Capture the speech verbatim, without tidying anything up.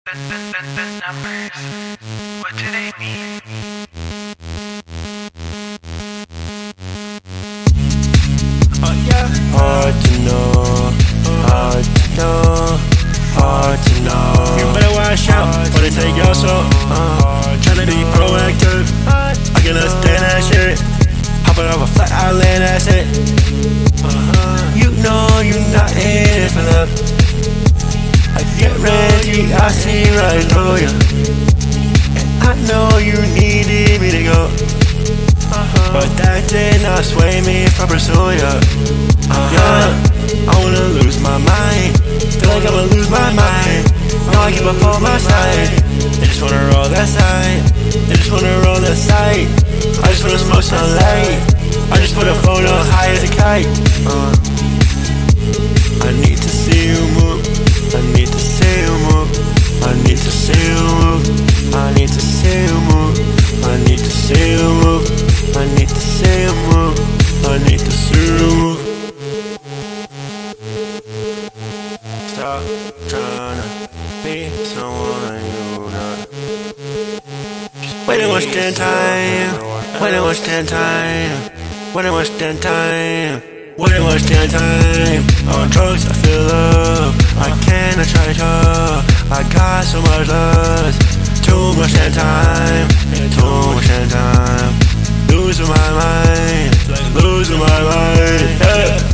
Numbers, what do they mean? Oh yeah. Hard to know, hard to know, hard to know. You better watch out, or they take your soul. Uh, tryna be proactive, I can understand that shit. Hopping off a flight, I land, that's it. Uh-huh. You know you not in it for love. I get ready, I see right through you. And I know you needed me to go, uh-huh. But that did not sway me from pursuing you. Uh-huh. Yeah, I wanna lose my mind. Feel like I'ma lose my mind. Now I keep up on my side. They just wanna roll that side. They just wanna roll that side. I just wanna smoke some light. I just put a phone on high as a kite. uh. I need to see you move. I need to see you move. I need to see you move. I need to see you move. I need to see you move. I need to see you move. I need to see you move. Stop trying to be someone you're not. Just wait and watch that time. Wait and watch that time. Wait and watch that time. Wait and watch that time. On drugs I feel love. I cannot try to. I got so much lust. Too much that time. Too much that time. Losing my mind. Losing my mind. Yeah.